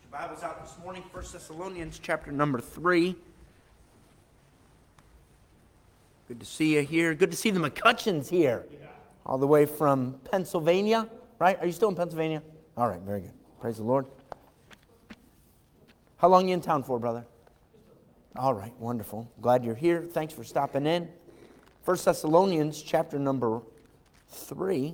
Bible's out this morning, 1 Thessalonians chapter number 3. Good to see you here. Good to see the McCutcheons here. All the way from Pennsylvania, right? Are you still in Pennsylvania? All right, very good. Praise the Lord. How long are you in town for, brother? All right, wonderful. Glad you're here. Thanks for stopping in. 1 Thessalonians chapter number 3.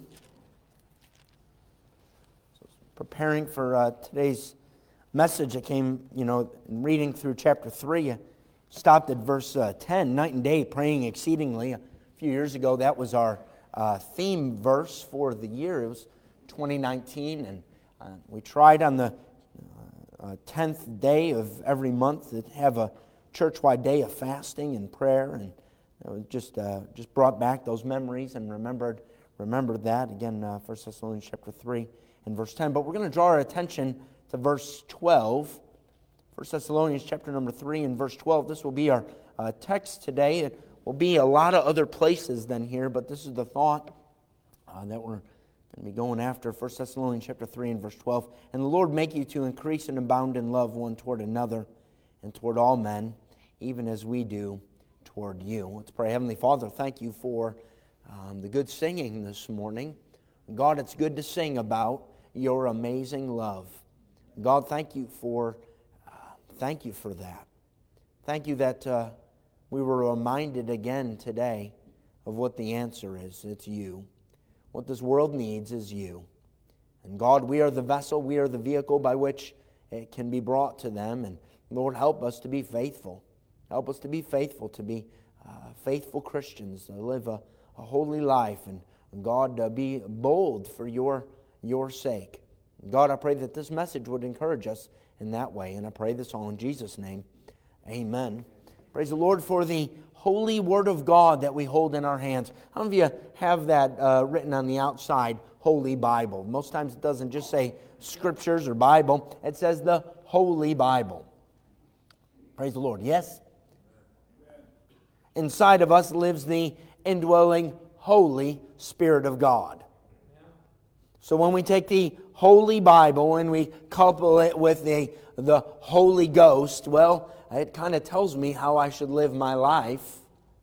So preparing for today's message, I came, reading through chapter 3. I stopped at verse 10, night and day praying exceedingly. A few years ago, that was our theme verse for the year. It was 2019, and we tried on the 10th day of every month to have a church-wide day of fasting and prayer, and it just brought back those memories and remembered that. Again, 1 Thessalonians chapter 3 and verse 10. But we're going to draw our attention to verse 12. 1 Thessalonians chapter number 3 and verse 12. This will be our text today. It will be a lot of other places than here, but this is the thought that we're going to be going after. 1 Thessalonians chapter 3 and verse 12. And the Lord make you to increase and abound in love one toward another and toward all men, even as we do toward you. Let's pray. Heavenly Father, thank you for the good singing this morning. God, it's good to sing about your amazing love. God, thank you for that. Thank you that we were reminded again today of what the answer is. It's you. What this world needs is you. And God, we are the vessel, we are the vehicle by which it can be brought to them. And Lord, help us to be faithful. Help us to be faithful, to be faithful Christians, to live a holy life. And God, be bold for your sake. God, I pray that this message would encourage us in that way. And I pray this all in Jesus' name. Amen. Praise the Lord for the holy Word of God that we hold in our hands. How many of you have that written on the outside, Holy Bible? Most times it doesn't just say Scriptures or Bible. It says the Holy Bible. Praise the Lord. Yes? Inside of us lives the indwelling Holy Spirit of God. So when we take the Holy Bible and we couple it with the Holy Ghost, well, it kind of tells me how I should live my life.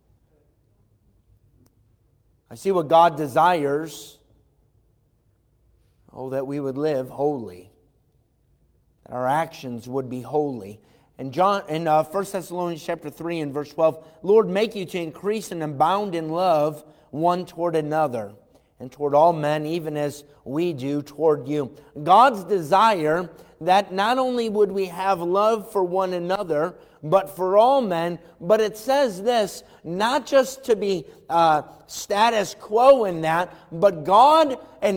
I see what God desires. Oh, that we would live holy. That our actions would be holy. And in 1 Thessalonians chapter 3 and verse 12, Lord, make you to increase and abound in love one toward another, and toward all men, even as we do toward you. God's desire that not only would we have love for one another, but for all men. But it says this, not just to be status quo in that, but God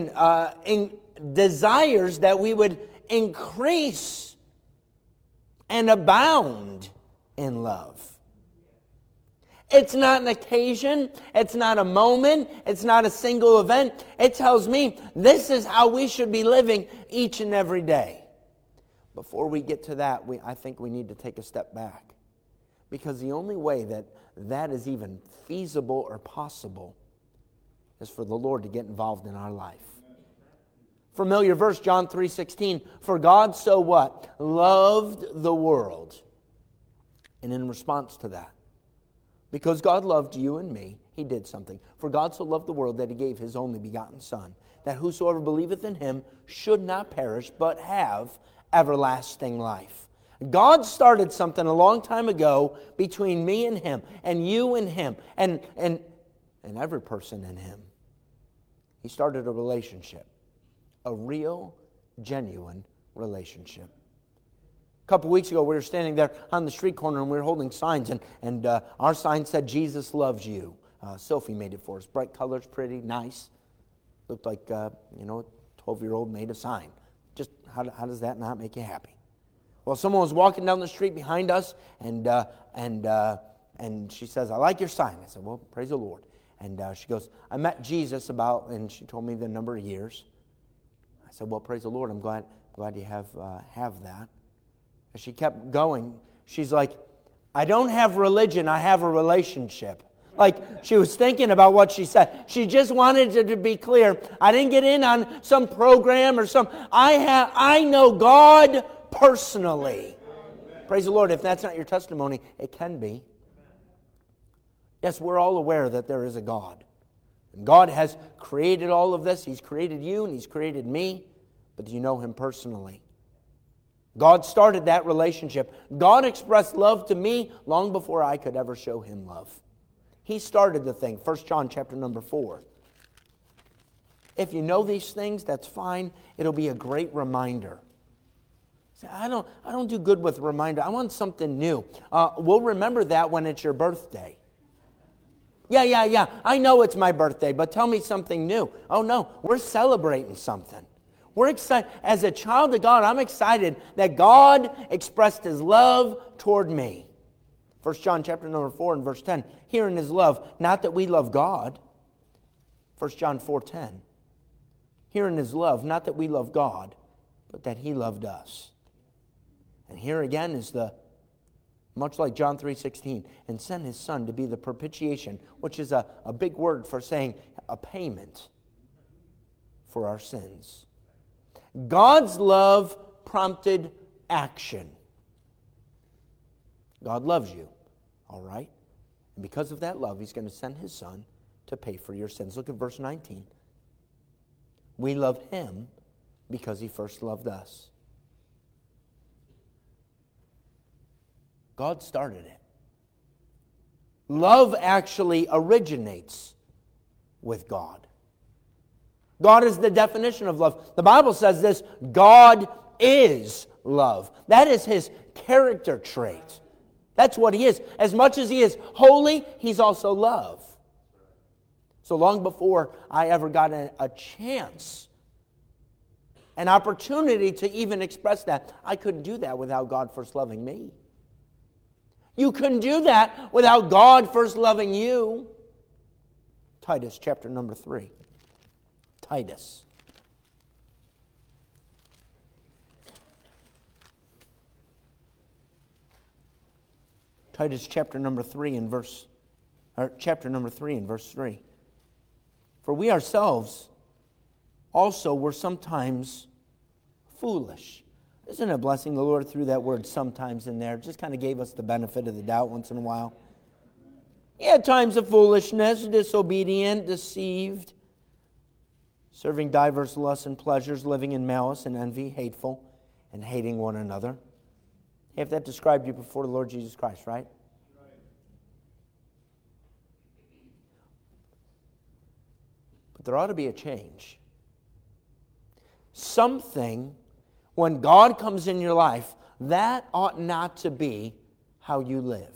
desires that we would increase and abound in love. It's not an occasion. It's not a moment. It's not a single event. It tells me this is how we should be living each and every day. Before we get to that, I think we need to take a step back. Because the only way that is even feasible or possible is for the Lord to get involved in our life. Familiar verse, John 3:16. For God so what? Loved the world. And in response to that, because God loved you and me, He did something. For God so loved the world that He gave His only begotten Son, that whosoever believeth in Him should not perish, but have everlasting life. God started something a long time ago between me and Him, and you and Him, and every person in Him. He started a relationship, a real, genuine relationship. A couple weeks ago, we were standing there on the street corner and we were holding signs, and our sign said, Jesus loves you. Sophie made it for us. Bright colors, pretty, nice. Looked like, a 12-year-old made a sign. Just how does that not make you happy? Well, someone was walking down the street behind us, and she says, I like your sign. I said, well, praise the Lord. And she goes, I met Jesus and she told me the number of years. I said, well, praise the Lord. I'm glad you have that. As she kept going, she's like, I don't have religion, I have a relationship. Like, she was thinking about what she said. She just wanted it to be clear. I didn't get in on some program or some. I know God personally. Praise the Lord. If that's not your testimony, it can be. Yes, we're all aware that there is a God. And God has created all of this. He's created you and He's created me. But do you know Him personally? God started that relationship. God expressed love to me long before I could ever show Him love. He started the thing. 1 John chapter number 4. If you know these things, that's fine. It'll be a great reminder. Say, I don't do good with reminder. I want something new. We'll remember that when it's your birthday. Yeah. I know it's my birthday, but tell me something new. Oh no, we're celebrating something. We're excited. As a child of God, I'm excited that God expressed His love toward me. 1 John chapter number 4 and verse 10. Herein is love, not that we love God. 1 John 4:10. Herein is love, not that we love God, but that He loved us. And here again is much like John 3:16, and sent His Son to be the propitiation, which is a big word for saying a payment for our sins. God's love prompted action. God loves you, all right? And because of that love, He's going to send His Son to pay for your sins. Look at verse 19. We love Him because He first loved us. God started it. Love actually originates with God. God is the definition of love. The Bible says this, God is love. That is His character trait. That's what He is. As much as He is holy, He's also love. So long before I ever got a chance, an opportunity to even express that, I couldn't do that without God first loving me. You couldn't do that without God first loving you. Titus chapter number 3. Titus. Titus chapter number 3 and verse 3. For we ourselves also were sometimes foolish. Isn't it a blessing? The Lord threw that word sometimes in there. Just kind of gave us the benefit of the doubt once in a while. He had times of foolishness, disobedient, deceived, serving diverse lusts and pleasures, living in malice and envy, hateful, and hating one another. If that described you before the Lord Jesus Christ, right? But there ought to be a change. Something, when God comes in your life, that ought not to be how you live.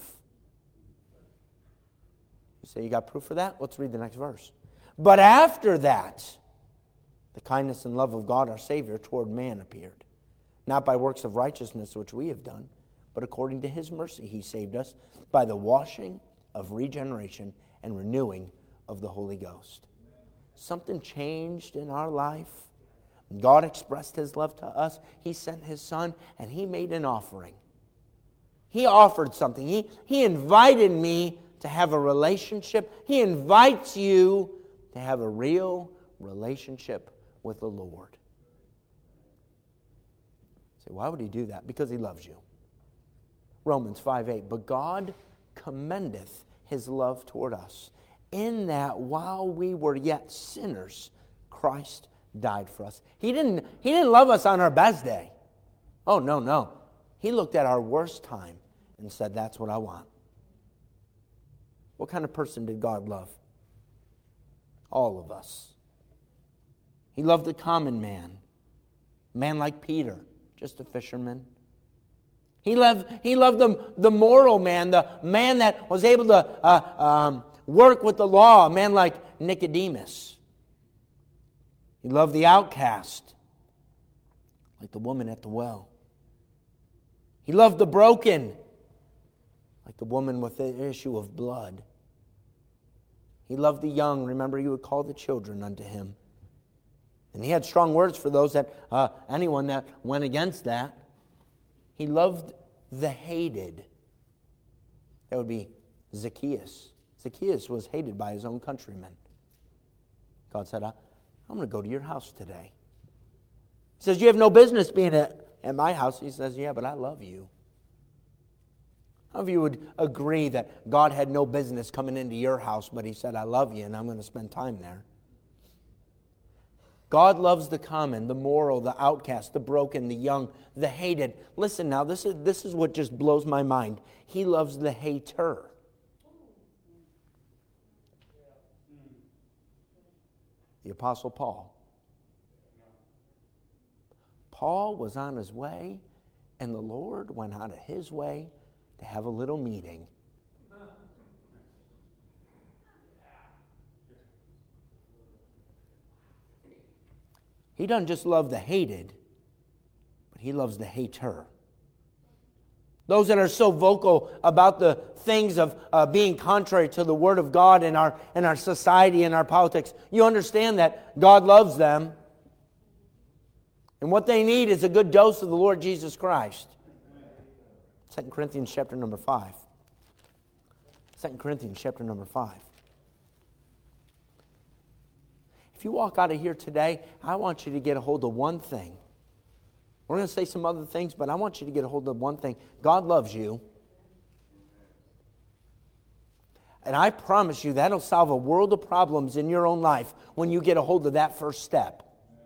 You say, you got proof for that? Let's read the next verse. But after that, the kindness and love of God our Savior toward man appeared. Not by works of righteousness which we have done, but according to His mercy He saved us by the washing of regeneration and renewing of the Holy Ghost. Something changed in our life. God expressed His love to us. He sent His Son, and He made an offering. He offered something. He invited me to have a relationship. He invites you to have a real relationship with the Lord. Say, why would He do that? Because He loves you. Romans 5:8. But God commendeth His love toward us, in that while we were yet sinners, Christ died for us. He didn't love us on our best day. Oh, no. He looked at our worst time and said, that's what I want. What kind of person did God love? All of us. He loved the common man. A man like Peter, just a fisherman. He loved the moral man, the man that was able to work with the law, a man like Nicodemus. He loved the outcast, like the woman at the well. He loved the broken, like the woman with the issue of blood. He loved the young. Remember, He would call the children unto Him. And He had strong words for those that, anyone that went against that. He loved the hated. That would be Zacchaeus. Zacchaeus was hated by his own countrymen. God said, I'm going to go to your house today. He says, you have no business being at my house. He says, yeah, but I love you. How many of you would agree that God had no business coming into your house, but he said, I love you, and I'm going to spend time there? God loves the common, the moral, the outcast, the broken, the young, the hated. Listen now, this is what just blows my mind. He loves the hater. The Apostle Paul. Paul was on his way, and the Lord went out of his way to have a little meeting. He doesn't just love the hated, but he loves the hater. Those that are so vocal about the things of being contrary to the Word of God in our society and our politics, you understand that God loves them. And what they need is a good dose of the Lord Jesus Christ. 2 Corinthians chapter number 5. 2 Corinthians chapter number 5. If you walk out of here today, I want you to get a hold of one thing. We're going to say some other things, but I want you to get a hold of one thing. God loves you. And I promise you that'll solve a world of problems in your own life when you get a hold of that first step.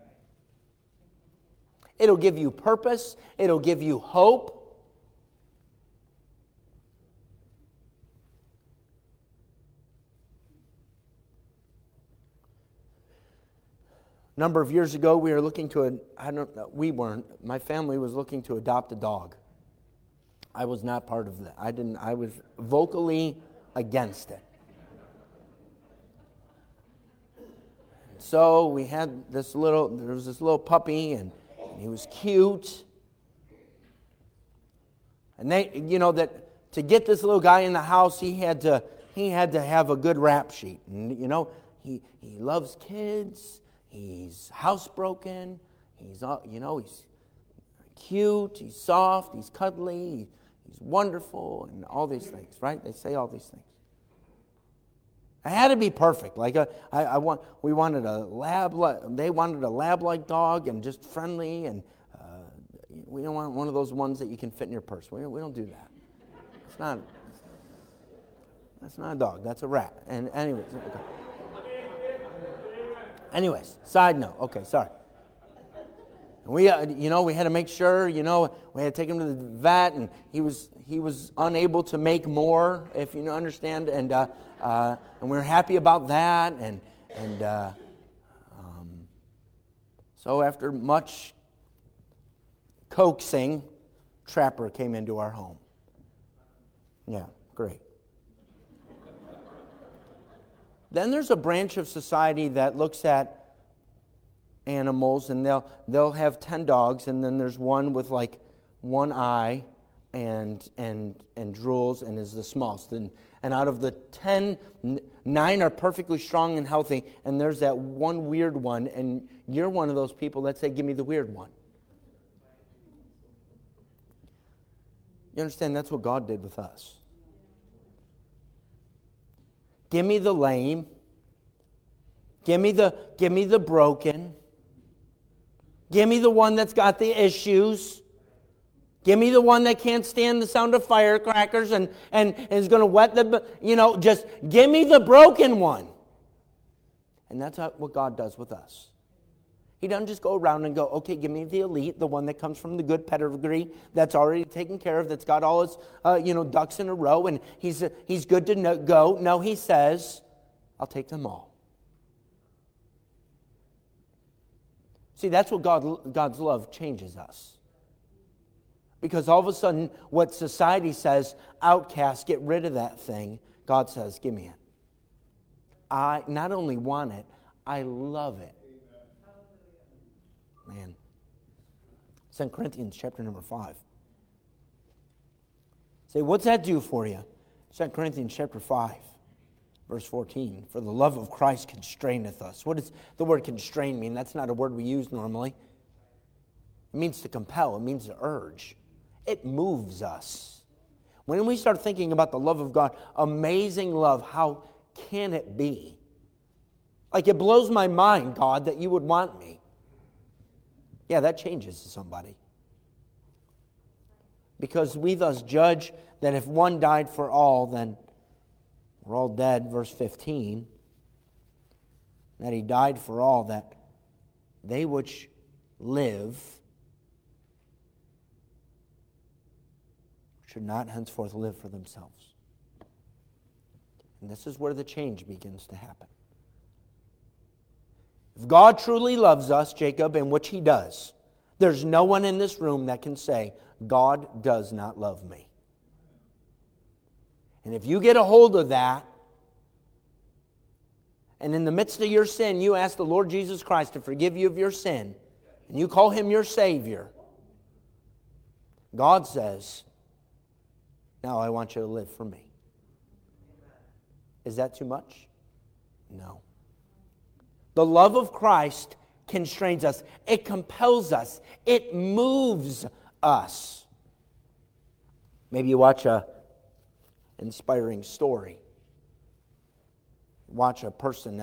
It'll give you purpose. It'll give you hope. A number of years ago, we were looking to, my family was looking to adopt a dog. I was not part of that. I was vocally against it. So we had there was this little puppy, and he was cute. And that to get this little guy in the house, he had to have a good rap sheet. And he loves kids. He's housebroken. He's cute. He's soft. He's cuddly. He's wonderful, and all these things, right? They say all these things. I had to be perfect. Like we wanted a lab. They wanted a lab-like dog and just friendly, and we don't want one of those ones that you can fit in your purse. We don't do that. That's not a dog. That's a rat. And anyways. Okay. Anyways, side note. Okay, sorry. We had to make sure, we had to take him to the vet, and he was unable to make more, if you understand, and we were happy about that, and so after much coaxing, Trapper came into our home. Yeah, great. Then there's a branch of society that looks at animals, and they'll have 10 dogs, and then there's one with like one eye and drools and is the smallest. And out of the 10, 9 are perfectly strong and healthy, and there's that one weird one, and you're one of those people that say, give me the weird one. You understand? That's what God did with us. Give me the lame. Give me the broken. Give me the one that's got the issues. Give me the one that can't stand the sound of firecrackers and is going to wet just give me the broken one. And that's what God does with us. He doesn't just go around and go, okay, give me the elite, the one that comes from the good pedigree, that's already taken care of, that's got all his, ducks in a row, and he's good to go. No, he says, I'll take them all. See, that's what God's love changes us. Because all of a sudden, what society says, outcast, get rid of that thing, God says, give me it. I not only want it, I love it. Man. 2 Corinthians chapter number 5. Say, what's that do for you? 2 Corinthians chapter 5, verse 14. For the love of Christ constraineth us. What does the word constrain mean? That's not a word we use normally. It means to compel. It means to urge. It moves us. When we start thinking about the love of God, amazing love, how can it be? Like, it blows my mind, God, that you would want me. Yeah, that changes somebody. Because we thus judge that if one died for all, then we're all dead, verse 15. That he died for all, that they which live should not henceforth live for themselves. And this is where the change begins to happen. If God truly loves us, Jacob, and which he does, there's no one in this room that can say, God does not love me. And if you get a hold of that, and in the midst of your sin, you ask the Lord Jesus Christ to forgive you of your sin, and you call him your Savior, God says, now I want you to live for me. Is that too much? No. The love of Christ constrains us. It compels us. It moves us. Maybe you watch an inspiring story. Watch a person,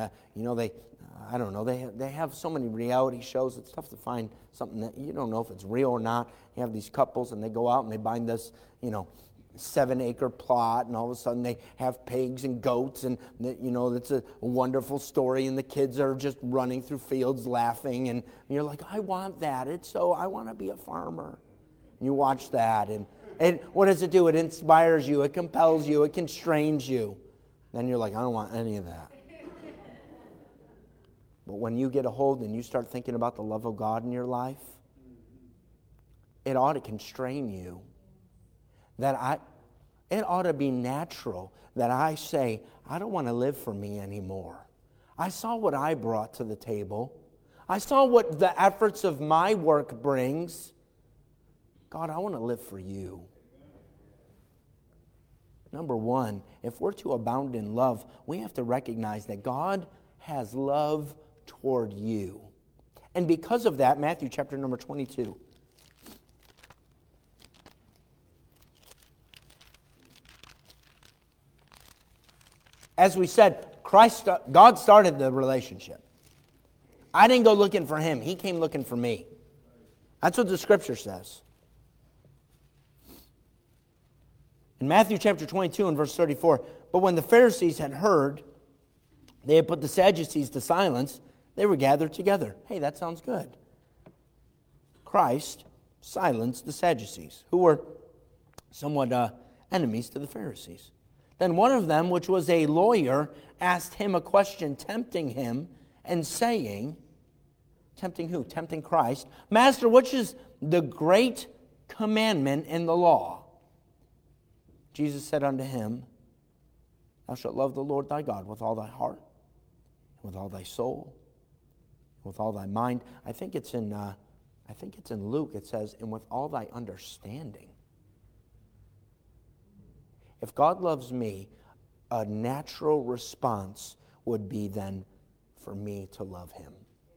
they have so many reality shows. It's tough to find something that you don't know if it's real or not. You have these couples and they go out and they buy this, 7-acre plot, and all of a sudden they have pigs and goats, and it's a wonderful story, and the kids are just running through fields laughing, and you're like, I want that. I want to be a farmer. And you watch that, and what does it do? It inspires you, it compels you, it constrains you. Then you're like, I don't want any of that. But when you get a hold and you start thinking about the love of God in your life, it ought to constrain you. It ought to be natural that I say, I don't want to live for me anymore. I saw what I brought to the table. I saw what the efforts of my work brings. God, I want to live for you. Number one, if we're to abound in love, we have to recognize that God has love toward you. And because of that, Matthew chapter number 22. As we said, God started the relationship. I didn't go looking for him. He came looking for me. That's what the scripture says. In Matthew chapter 22 and verse 34, but when the Pharisees had heard, they had put the Sadducees to silence, they were gathered together. Hey, that sounds good. Christ silenced the Sadducees, who were somewhat enemies to the Pharisees. Then one of them, which was a lawyer, asked him a question, tempting him, and saying, tempting who? Tempting Christ. Master, which is the great commandment in the law? Jesus said unto him, thou shalt love the Lord thy God with all thy heart, with all thy soul, with all thy mind. I think it's in Luke. It says, and with all thy understanding. If God loves me, a natural response would be then for me to love him.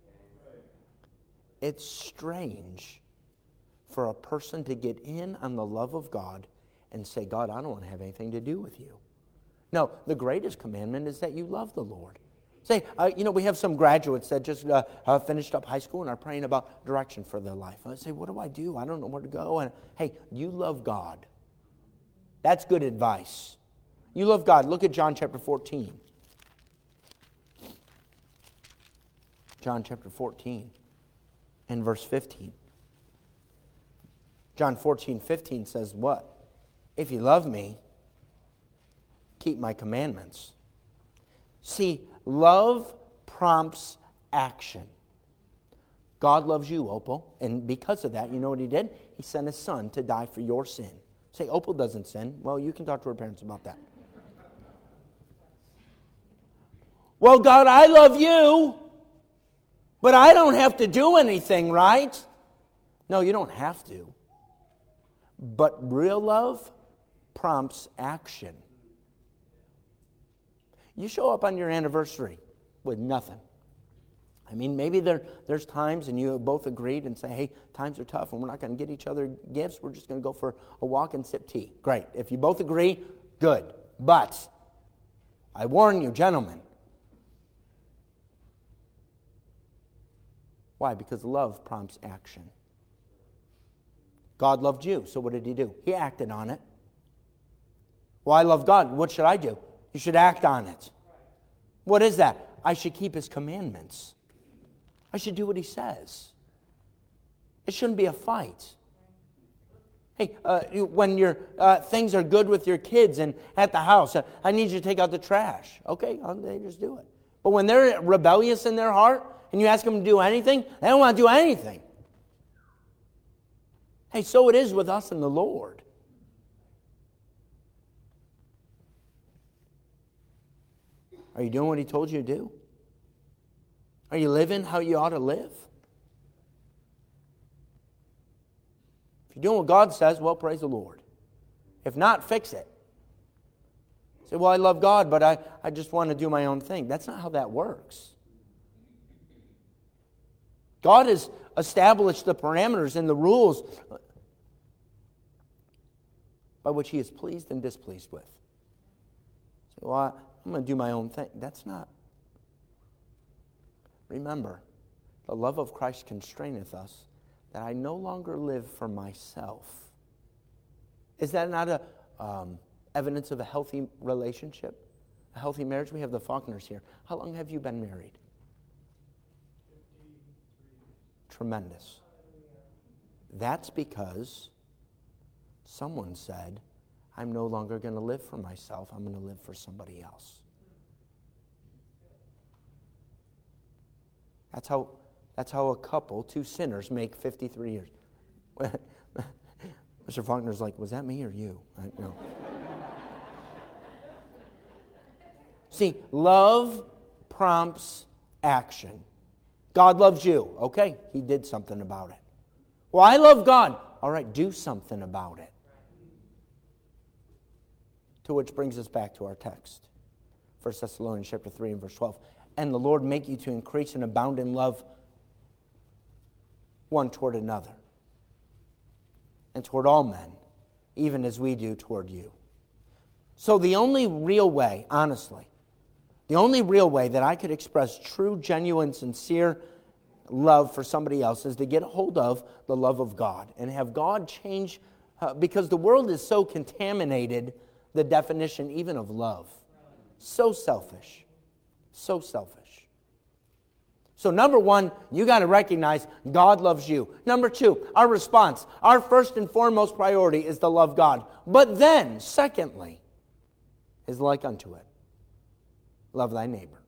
It's strange for a person to get in on the love of God and say, God, I don't want to have anything to do with you. No, the greatest commandment is that you love the Lord. Say, we have some graduates that just finished up high school and are praying about direction for their life. I say, what do? I don't know where to go. And hey, you love God. That's good advice. You love God. Look at John chapter 14. John chapter 14 and verse 15. John 14:15 says what? If you love me, keep my commandments. See, love prompts action. God loves you, Opal, and because of that, you know what he did? He sent his son to die for your sin. Say, Opal doesn't sin. Well, you can talk to her parents about that. Well, God, I love you, but I don't have to do anything, right? No, you don't have to. But real love prompts action. You show up on your anniversary with nothing. I mean, maybe there's times and you both agreed and say, hey, times are tough and we're not going to get each other gifts. We're just going to go for a walk and sip tea. Great. If you both agree, good. But I warn you, gentlemen. Why? Because love prompts action. God loved you. So what did he do? He acted on it. Well, I love God. What should I do? You should act on it. What is that? I should keep his commandments. I should do what he says. It shouldn't be a fight. Hey, when your things are good with your kids and at the house, I need you to take out the trash. Okay, they just do it. But when they're rebellious in their heart and you ask them to do anything, they don't want to do anything. Hey, so it is with us and the Lord. Are you doing what he told you to do? Are you living how you ought to live? If you're doing what God says, well, praise the Lord. If not, fix it. Say, well, I love God, but I just want to do my own thing. That's not how that works. God has established the parameters and the rules by which he is pleased and displeased with. Say, well, I'm going to do my own thing. That's not. Remember, the love of Christ constraineth us, that I no longer live for myself. Is that not a evidence of a healthy relationship, a healthy marriage? We have the Faulkners here. How long have you been married? 53. Tremendous. That's because someone said, I'm no longer going to live for myself. I'm going to live for somebody else. That's how a couple, two sinners, make 53 years. Mr. Faulkner's like, was that me or you? No. See, love prompts action. God loves you. Okay, he did something about it. Well, I love God. All right, do something about it. To which brings us back to our text. 1 Thessalonians chapter 3 and verse 12. And the Lord make you to increase and abound in love one toward another, and toward all men, even as we do toward you. So the only real way, honestly, the only real way that I could express true, genuine, sincere love for somebody else is to get hold of the love of God and have God change, because the world is so contaminated, the definition even of love. So selfish. So selfish. So number one, you got to recognize God loves you. Number two, our response, our first and foremost priority is to love God. But then, secondly, is like unto it. Love thy neighbor.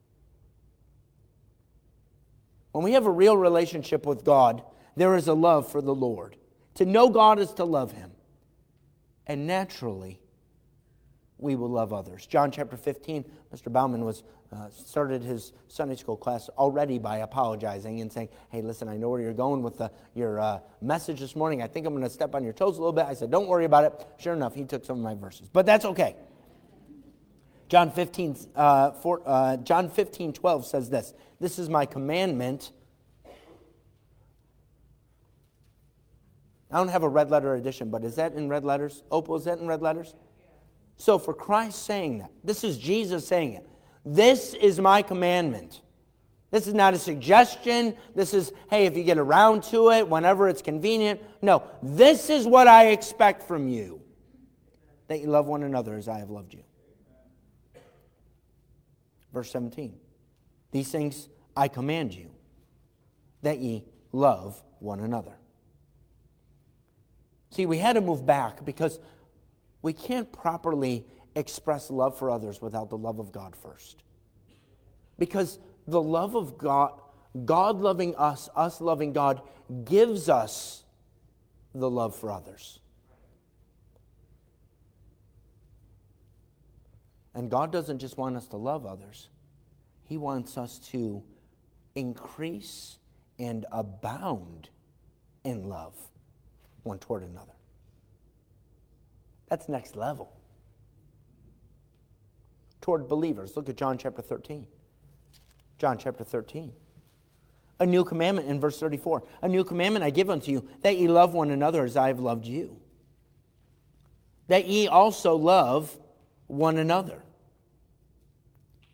When we have a real relationship with God, there is a love for the Lord. To know God is to love him. And naturally, we will love others. John chapter 15, Mr. Bauman started his Sunday school class already by apologizing and saying, hey, listen, I know where you're going with your message this morning. I think I'm going to step on your toes a little bit. I said, don't worry about it. Sure enough, he took some of my verses. But that's okay. John 15:12 says this. This is my commandment. I don't have a red letter edition, but is that in red letters? Opal, is that in red letters? So for Christ saying that, this is Jesus saying it. This is my commandment. This is not a suggestion. This is, hey, if you get around to it, whenever it's convenient. No, this is what I expect from you. That you love one another as I have loved you. Verse 17. These things I command you, that ye love one another. See, we had to move back because we can't properly express love for others without the love of God first. Because the love of God, God loving us loving God, gives us the love for others. And God doesn't just want us to love others. He wants us to increase and abound in love one toward another. That's next level. Toward believers. Look at John chapter 13. John chapter 13. A new commandment in verse 34. A new commandment I give unto you, that ye love one another as I have loved you. That ye also love one another.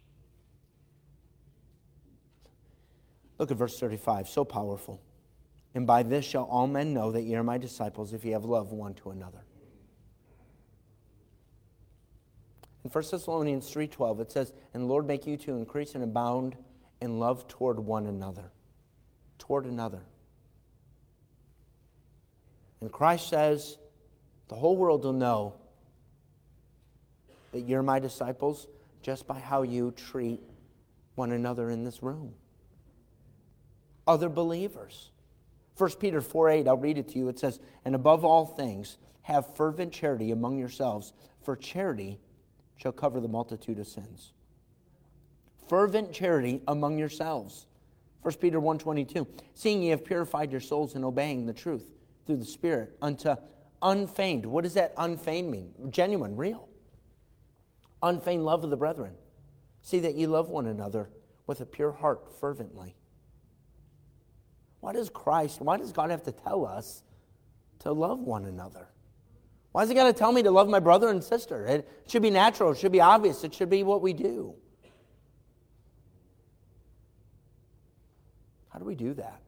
Look at verse 35. So powerful. And by this shall all men know that ye are my disciples, if ye have love one to another. In 1 Thessalonians 3:12 it says, and Lord make you to increase and abound in love toward one another. Toward another. And Christ says, the whole world will know that you're my disciples just by how you treat one another in this room. Other believers. 1 Peter 4:8, I'll read it to you. It says, and above all things, have fervent charity among yourselves, for charity shall cover the multitude of sins. Fervent charity among yourselves. 1 Peter 1:22, seeing ye have purified your souls in obeying the truth through the Spirit unto unfeigned. What does that unfeigned mean? Genuine, real. Unfeigned love of the brethren. See that ye love one another with a pure heart fervently. Why does God have to tell us to love one another? Why has He got to tell me to love my brother and sister? It should be natural. It should be obvious. It should be what we do. How do we do that?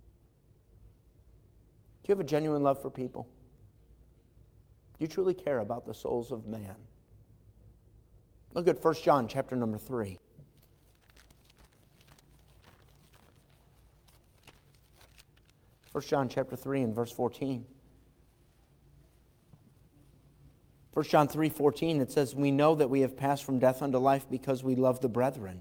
Do you have a genuine love for people? Do you truly care about the souls of man? Look at 1 John chapter number 3. 1 John chapter 3 and verse 14. 1 John 3:14, it says, we know that we have passed from death unto life because we love the brethren.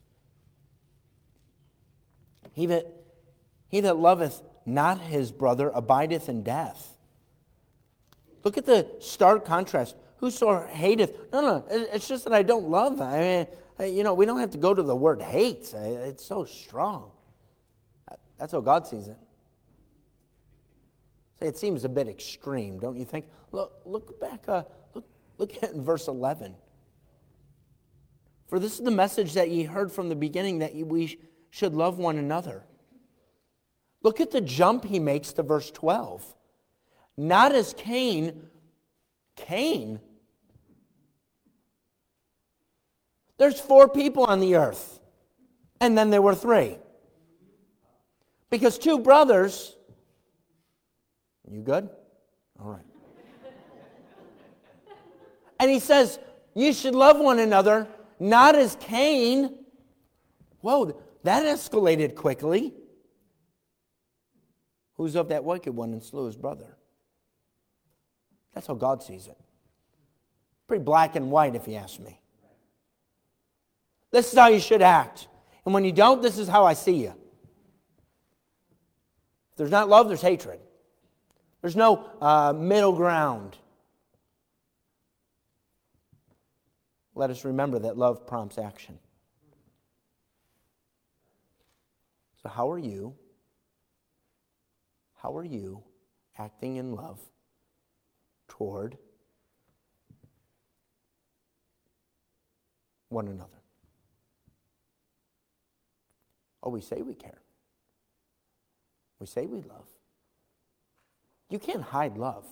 He that loveth not his brother abideth in death. Look at the stark contrast. Whoso hateth. No, it's just that I don't love. I mean, we don't have to go to the word hate. It's so strong. That's how God sees it. It seems a bit extreme, don't you think? Look back, look at verse 11. For this is the message that ye heard from the beginning, that we should love one another. Look at the jump he makes to verse 12. Not as Cain. There's 4 people on the earth. And then there were 3. Because 2 brothers... You good? All right. And he says, you should love one another, not as Cain. Whoa, that escalated quickly. Who's of that wicked one and slew his brother? That's how God sees it. Pretty black and white, if you ask me. This is how you should act. And when you don't, this is how I see you. If there's not love, there's hatred. There's no middle ground. Let us remember that love prompts action. So how are you acting in love toward one another? Oh, we say we care. We say we love. You can't hide love.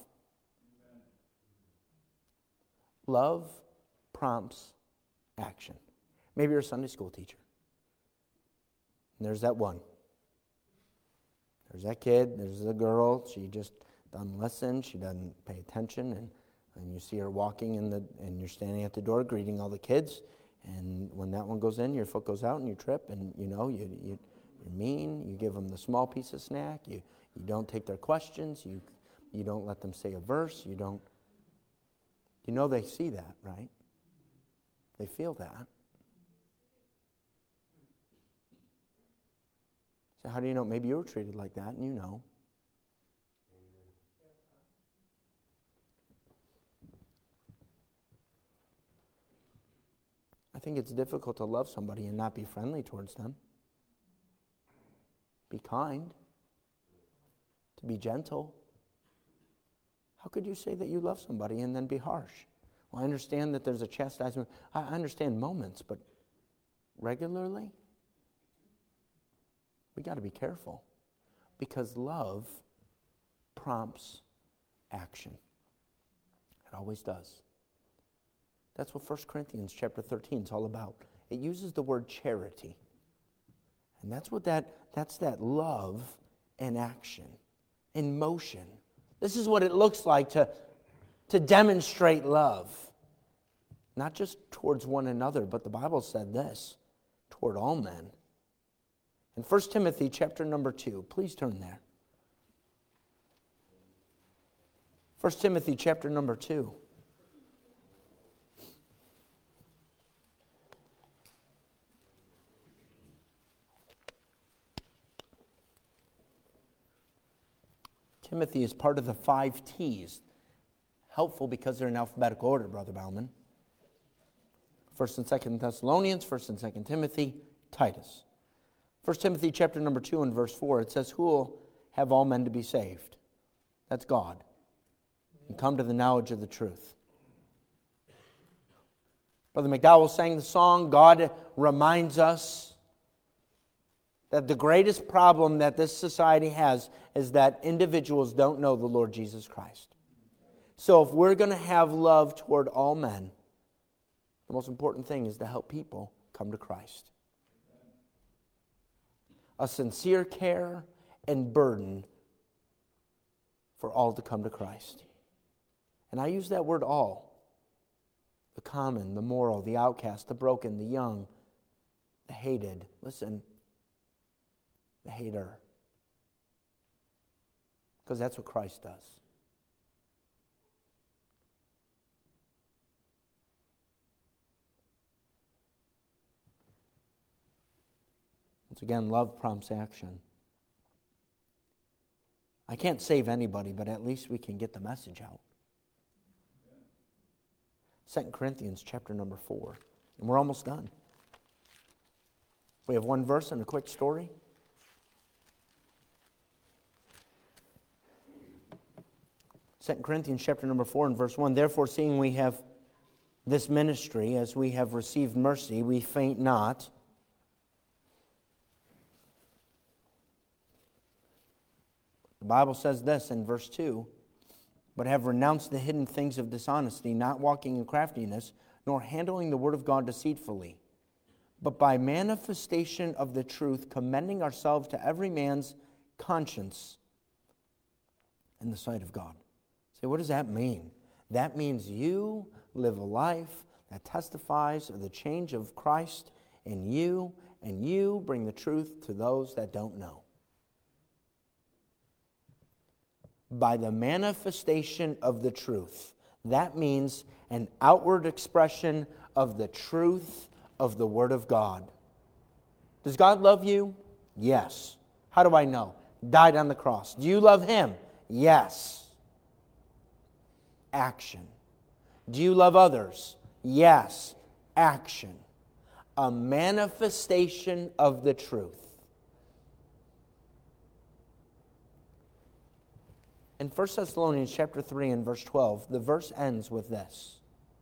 Love prompts action. Maybe you're a Sunday school teacher. And there's that one. There's that kid, there's the girl, she just doesn't listen, she doesn't pay attention, and you see her walking and you're standing at the door greeting all the kids, and when that one goes in, your foot goes out and you trip, and you're mean, you give them the small piece of snack, you don't take their questions, you don't let them say a verse, they see that, right? They feel that. So how do you know? Maybe you were treated like that and you know. I think it's difficult to love somebody and not be friendly towards them. Be kind. To be gentle. How could you say that you love somebody and then be harsh? Well, I understand that there's a chastisement. I understand moments, but regularly? We got to be careful. Because love prompts action. It always does. That's what 1 Corinthians chapter 13 is all about. It uses the word charity. And that's that love in action, in motion. This is what it looks like to demonstrate love. Not just towards one another, but the Bible said this, toward all men. In 1 Timothy chapter number 2, please turn there. 1 Timothy chapter number 2. Timothy is part of the 5 T's. Helpful because they're in alphabetical order, Brother Bauman. 1st and 2nd Thessalonians, 1st and 2nd Timothy, Titus. 1 Timothy chapter number 2 and verse 4, it says, who will have all men to be saved? That's God. And come to the knowledge of the truth. Brother McDowell sang the song, God reminds us that the greatest problem that this society has is that individuals don't know the Lord Jesus Christ. So if we're going to have love toward all men, the most important thing is to help people come to Christ. A sincere care and burden for all to come to Christ. And I use that word all. The common, the moral, the outcast, the broken, the young, the hated. Listen, the hater. Because that's what Christ does. Once again, love prompts action. I can't save anybody, but at least we can get the message out. 2 Corinthians chapter number 4. And we're almost done. We have one verse and a quick story. 2 Corinthians chapter number 4 and verse 1. Therefore, seeing we have this ministry, as we have received mercy, we faint not. The Bible says this in verse 2, but have renounced the hidden things of dishonesty, not walking in craftiness, nor handling the word of God deceitfully, but by manifestation of the truth, commending ourselves to every man's conscience in the sight of God. Say, what does that mean? That means you live a life that testifies of the change of Christ in you, and you bring the truth to those that don't know. By the manifestation of the truth. That means an outward expression of the truth of the Word of God. Does God love you? Yes. How do I know? Died on the cross. Do you love Him? Yes. Action. Do you love others? Yes. Action. A manifestation of the truth. In 1 Thessalonians chapter 3 and verse 12, the verse ends with this.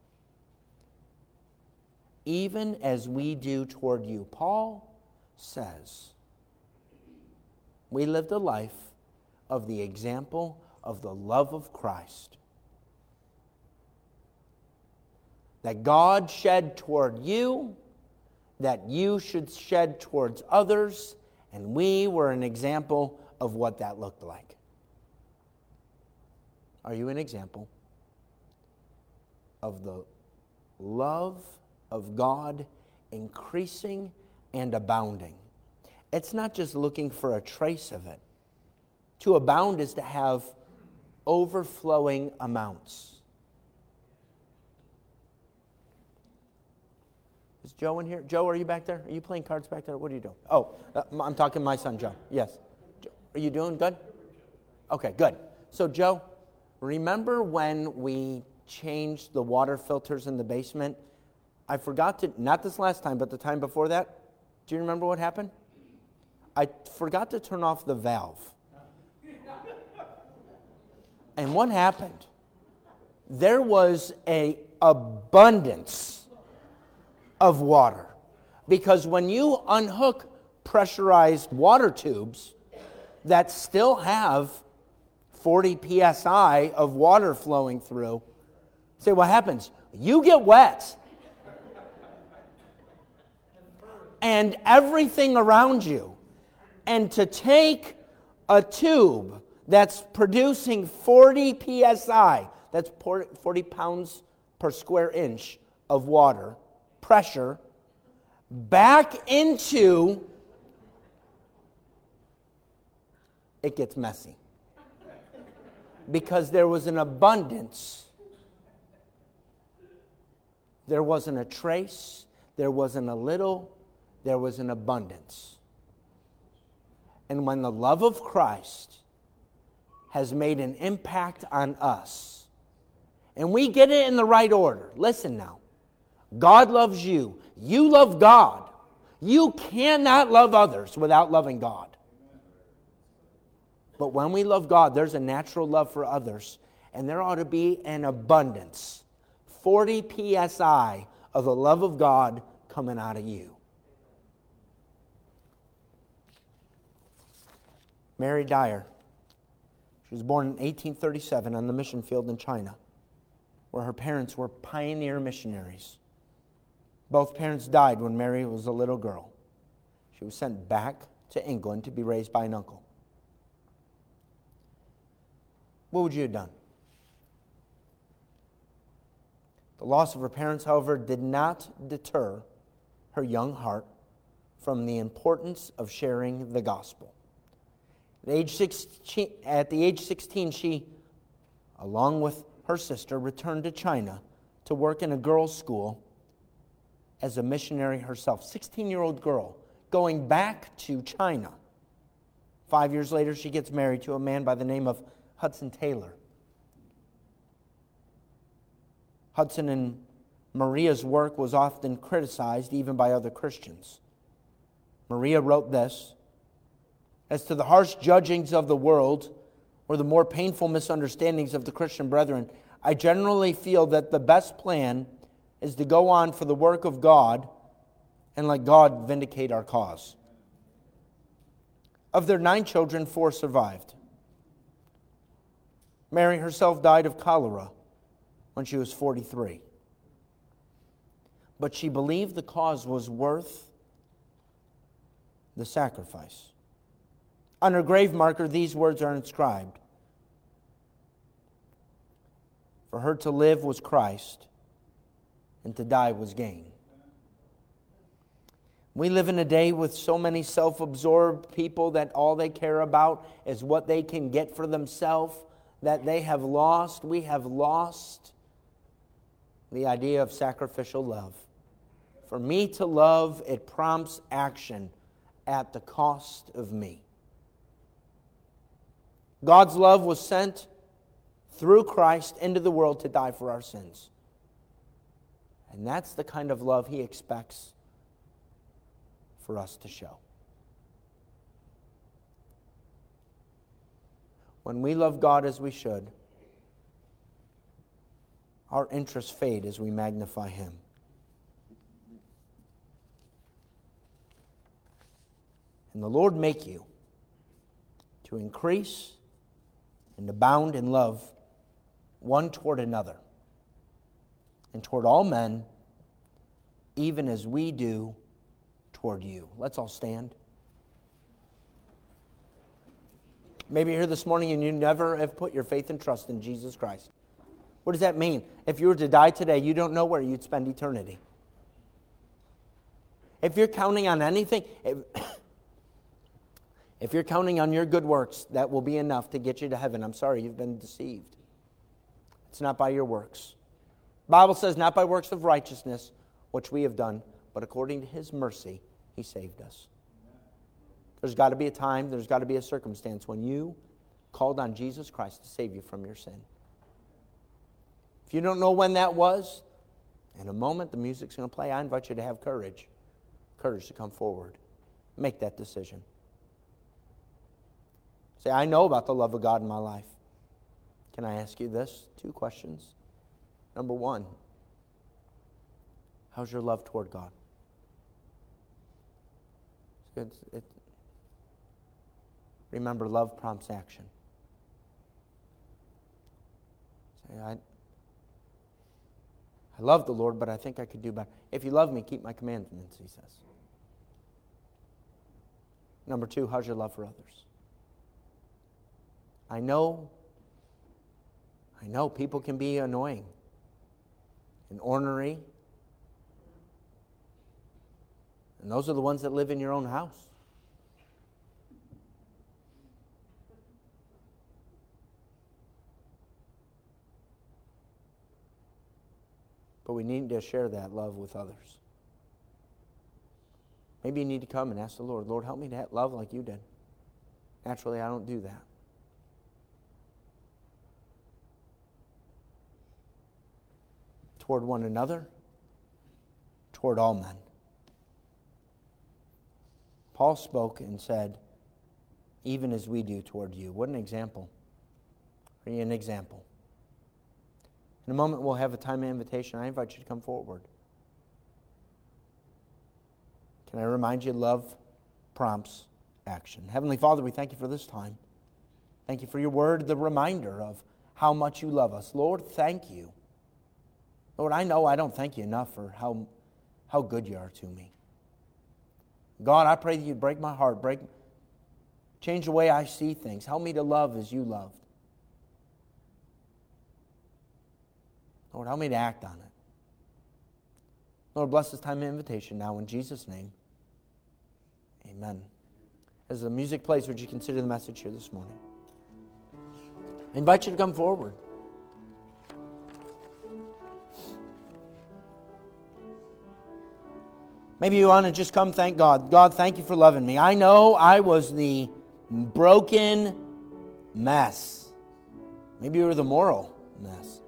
Even as we do toward you. Paul says, we lived a life of the example of the love of Christ. That God shed toward you, that you should shed towards others, and we were an example of what that looked like. Are you an example of the love of God increasing and abounding? It's not just looking for a trace of it. To abound is to have overflowing amounts. Is Joe in here? Joe, are you back there? Are you playing cards back there? What are you doing? Oh, I'm talking to my son, Joe. Yes. Are you doing good? Okay, good. So, Joe, remember when we changed the water filters in the basement? I forgot to, not this last time, but the time before that. Do you remember what happened? I forgot to turn off the valve. And what happened? There was an abundance of water. Because when you unhook pressurized water tubes that still have 40 psi of water flowing through, say, what happens? You get wet. And everything around you. And to take a tube that's producing 40 psi, that's 40 pounds per square inch of water, pressure, back into, it gets messy. Because there was an abundance. There wasn't a trace, there wasn't a little, there was an abundance. And when the love of Christ has made an impact on us, and we get it in the right order. Listen now. God loves you. You love God. You cannot love others without loving God. But when we love God, there's a natural love for others, and there ought to be an abundance. 40 psi of the love of God coming out of you. Mary Dyer. She was born in 1837 on the mission field in China, where her parents were pioneer missionaries. Both parents died when Mary was a little girl. She was sent back to England to be raised by an uncle. What would you have done? The loss of her parents, however, did not deter her young heart from the importance of sharing the gospel. At the age 16, she, along with her sister, returned to China to work in a girls' school as a missionary herself. 16-year-old girl going back to China. 5 years later, she gets married to a man by the name of Hudson Taylor. Hudson and Maria's work was often criticized even by other Christians. Maria wrote this: "As to the harsh judgings of the world or the more painful misunderstandings of the Christian brethren, I generally feel that the best plan is to go on for the work of God and let God vindicate our cause." Of their 9 children, 4 survived. Mary herself died of cholera when she was 43. But she believed the cause was worth the sacrifice. On her grave marker, these words are inscribed: "For her to live was Christ, and to die was gain." We live in a day with so many self-absorbed people that all they care about is what they can get for themselves, that they have lost. We have lost the idea of sacrificial love. For me to love, it prompts action at the cost of me. God's love was sent through Christ into the world to die for our sins. And that's the kind of love He expects for us to show. When we love God as we should, our interests fade as we magnify Him. And the Lord make you to increase and abound in love one toward another and toward all men, even as we do toward you. Let's all stand. Maybe you're here this morning and you never have put your faith and trust in Jesus Christ. What does that mean? If you were to die today, you don't know where you'd spend eternity. If you're counting on anything, if you're counting on your good works, that will be enough to get you to heaven. I'm sorry, you've been deceived. It's not by your works. The Bible says, not by works of righteousness, which we have done, but according to His mercy, He saved us. There's got to be a time, there's got to be a circumstance when you called on Jesus Christ to save you from your sin. If you don't know when that was, in a moment the music's going to play. I invite you to have courage. Courage to come forward. Make that decision. Say, I know about the love of God in my life. Can I ask you this? 2 questions. Number 1, how's your love toward God? Remember, love prompts action. Say, I love the Lord, but I think I could do better. If you love me, keep my commandments, He says. Number 2, how's your love for others? I know people can be annoying and ornery. And those are the ones that live in your own house. But we need to share that love with others. Maybe you need to come and ask the Lord, Lord, help me to love like you did. Naturally, I don't do that. Toward one another, toward all men. Paul spoke and said, even as we do toward you. What an example. Are you an example? In a moment, we'll have a time of invitation. I invite you to come forward. Can I remind you, love prompts action. Heavenly Father, we thank you for this time. Thank you for your word, the reminder of how much you love us. Lord, thank you. Lord, I know I don't thank you enough for how good you are to me. God, I pray that you'd break my heart, change the way I see things. Help me to love as you loved. Lord, help me to act on it. Lord, bless this time of invitation now in Jesus' name. Amen. As the music plays, would you consider the message here this morning? I invite you to come forward. Maybe you want to just come thank God. God, thank you for loving me. I know I was the broken mess. Maybe you were the moral mess.